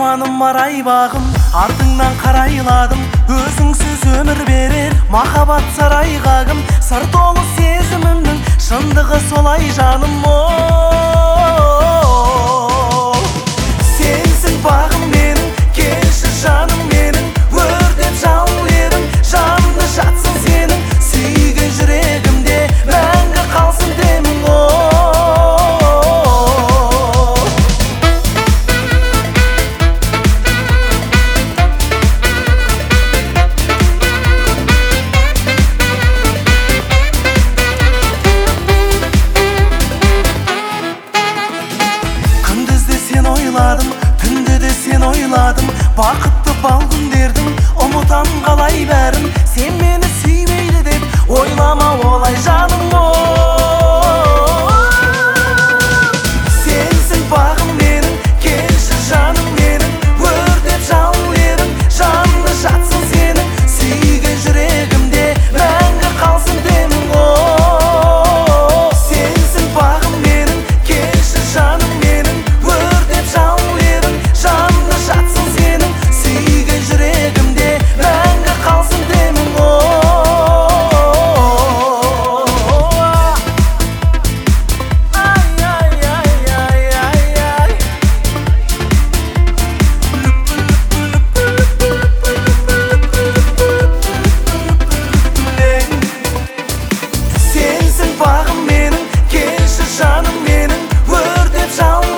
арманым бар айбағым, артыңнан қарайладым. Өзіңсіз өмір берер махаббат сарайғағым, сыр толы сезімімнің шындығы солай жаным. Сенсің бағым менің, келші жаным менің, өртеп жалын едің, жанымда жатсың сенің, сүйген жүрегімде мәңгі қалсын демің. Түнде де сен ойладым, бақытты бал күндердің ұмытам қалай бәрін. Сен мені сүймейді деп ойлама олай жаным. Сенсің бағым менің, келші жаным менің, өртеп жалын едің, жанымда жатсың сенің, сүйген жүрегімде мәңгі қалсын демің. Сенсің бағым менің, келші жаным менің, өртеп жалын едің, жанымда жатсың сенің, сүйген жүрегімде мәңгі қалсын демің. Сенсің бағым менің, келші жаным менің, өртеп жалын